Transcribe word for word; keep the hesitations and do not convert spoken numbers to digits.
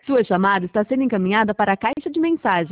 Sua chamada está sendo encaminhada para a caixa de mensagem.